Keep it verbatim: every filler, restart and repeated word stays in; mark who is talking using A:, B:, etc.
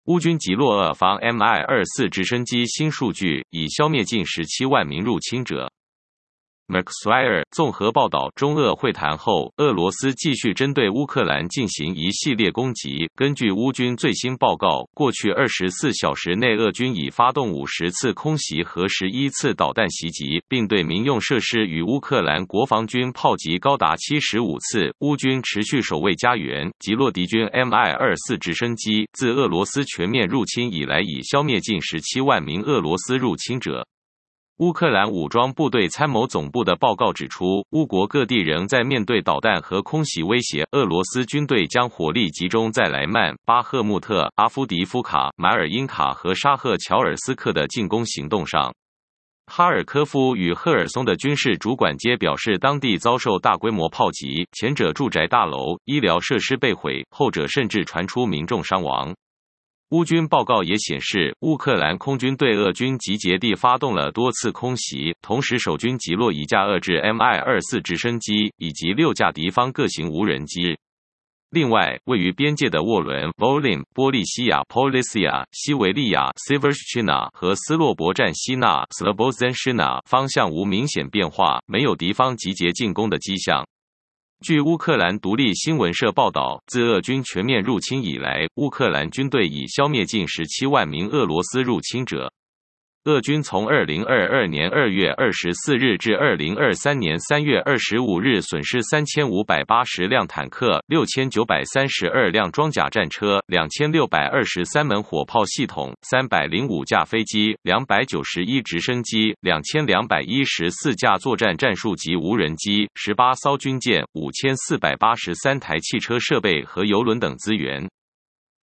A: 乌军击落俄方 M I 二十四 直升机新数据，已消灭近十七万名入侵者。Markswire 综合报道，中俄会谈后，俄罗斯继续针对乌克兰进行一系列攻击。根据乌军最新报告，过去二十四小时内，俄军已发动五十次空袭和十一次导弹袭击，并对民用设施与乌克兰国防军炮击高达七十五次。乌军持续守卫家园，击落敌军 M I 二十四 直升机。自俄罗斯全面入侵以来，已消灭近十七万名俄罗斯入侵者。乌克兰武装部队参谋总部的报告指出，乌国各地仍在面对导弹和空袭威胁，俄罗斯军队将火力集中在莱曼、巴赫穆特、阿夫迪夫卡、马尔因卡和沙赫乔尔斯克的进攻行动上。哈尔科夫与赫尔松的军事主管皆表示，当地遭受大规模炮击，前者住宅大楼、医疗设施被毁，后者甚至传出民众伤亡。乌军报告也显示，乌克兰空军对俄军集结地发动了多次空袭，同时守军击落一架俄制 M I 二十四 直升机以及六架敌方各型无人机。另外，位于边界的沃伦 Volyn、波利西亚 Policia、西维利亚 Sivershchina 和斯洛伯战希纳 Slobozhenshina 方向无明显变化，没有敌方集结进攻的迹象。据乌克兰独立新闻社报道，自俄军全面入侵以来，乌克兰军队已消灭近十七万名俄罗斯入侵者。俄军从二零二二年二月二十四日至二零二三年三月二十五日损失三千五百八十辆坦克、六千九百三十二辆装甲战车、两千六百二十三门火炮系统、三百零五架飞机、两百九十一直升机、两千两百一十四架作战战术级无人机、十八艘军舰、五千四百八十三台汽车设备和油轮等资源。